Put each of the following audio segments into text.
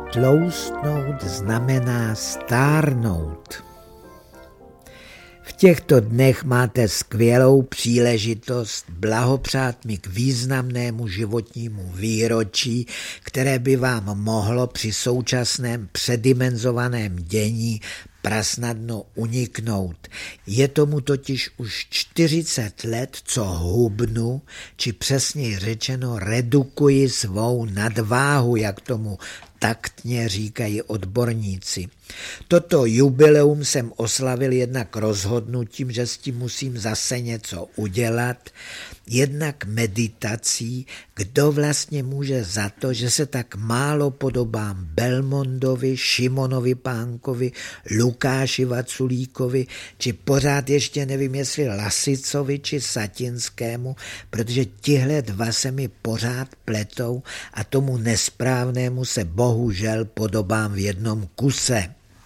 Tloustnout znamená stárnout. V těchto dnech máte skvělou příležitost blahopřát mi k významnému životnímu výročí, které by vám mohlo při současném předimenzovaném dění prasnadno uniknout. Je tomu totiž už 40 let, co hubnu, či přesněji řečeno redukuji svou nadváhu, jak tomu taktně říkají odborníci. Toto jubileum jsem oslavil jednak rozhodnutím, že s tím musím zase něco udělat, jednak meditací, kdo vlastně může za to, že se tak málo podobám Belmondovi, Šimonovi Pánkovi, Lukáši Vaculíkovi, či pořád ještě nevím, jestli Lasicovi či Satinskému, protože tihle dva se mi pořád pletou a tomu nesprávnému se bohužel podobám v jednom kuse.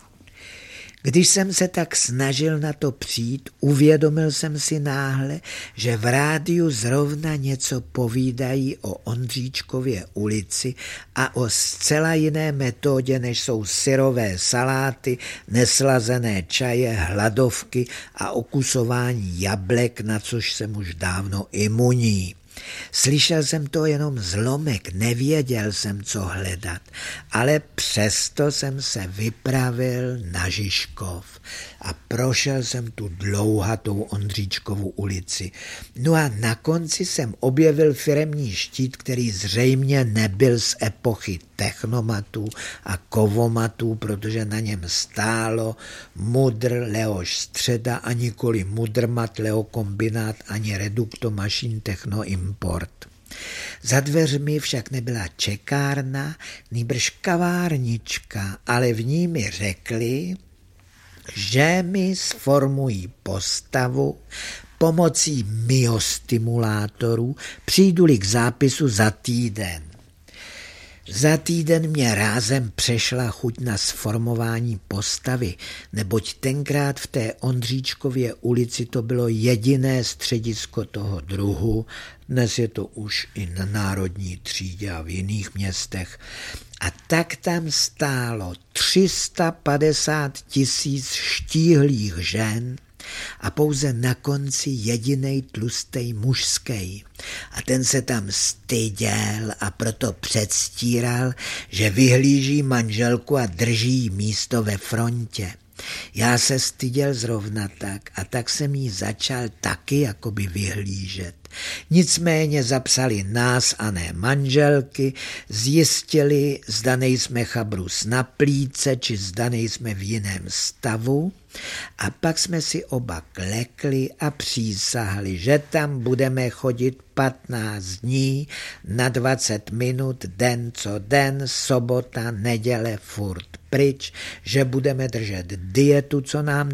Když jsem se tak snažil na to přijít, uvědomil jsem si náhle, že v rádiu zrovna něco povídají o Ondříčkově ulici a o zcela jiné metodě, než jsou syrové saláty, neslazené čaje, hladovky a okusování jablek, na což jsem už dávno imunní. Slyšel jsem to jenom zlomek, nevěděl jsem, co hledat, ale přesto jsem se vypravil na Žižkov a prošel jsem tu dlouhatou Ondříčkovu ulici. No a na konci jsem objevil firemní štít, který zřejmě nebyl z epochy technomatů a kovomatů, protože na něm stálo Mudr Leoš Středa a nikoli Mudrmat Leo Kombinát ani Reduktomašín Techno Import. Za dveřmi však nebyla čekárna, nýbrž kavárnička, ale v ní mi řekli, že mi sformují postavu pomocí myostimulátorů, přijdu-li k zápisu za týden. Za týden mě rázem přešla chuť na sformování postavy, neboť tenkrát v té Ondříčkově ulici to bylo jediné středisko toho druhu, dnes je to už i na Národní třídě a v jiných městech. A tak tam stálo 350 000 štíhlých žen a pouze na konci jedinej tlustej mužskej. A ten se tam styděl a proto předstíral, že vyhlíží manželku a drží jí místo ve frontě. Já se styděl zrovna tak a tak jsem jí začal taky jakoby vyhlížet. Nicméně zapsali nás a ne manželky, zjistili, zda nejsme chabrus na plíce, či zda nejsme v jiném stavu, a pak jsme si oba klekli a přísahali, že tam budeme chodit 15 dní na 20 minut, den co den, sobota, neděle, furt pryč, že budeme držet dietu, co nám